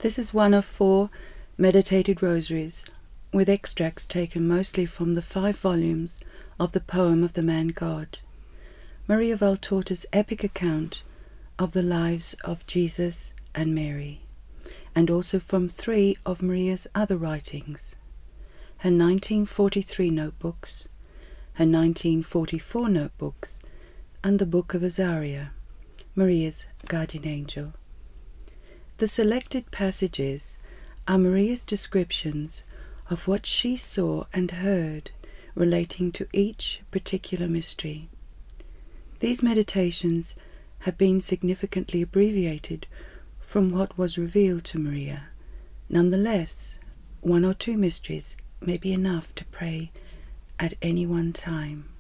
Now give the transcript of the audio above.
This is one of 4 meditated rosaries, with extracts taken mostly from the 5 volumes of the poem of the Man God, Maria Valtorta's epic account of the lives of Jesus and Mary, and also from 3 of Maria's other writings, her 1943 notebooks, her 1944 notebooks, and the Book of Azaria, Maria's guardian angel. The selected passages are Maria's descriptions of what she saw and heard relating to each particular mystery. These meditations have been significantly abbreviated from what was revealed to Maria. Nonetheless, 1 or 2 mysteries may be enough to pray at any one time.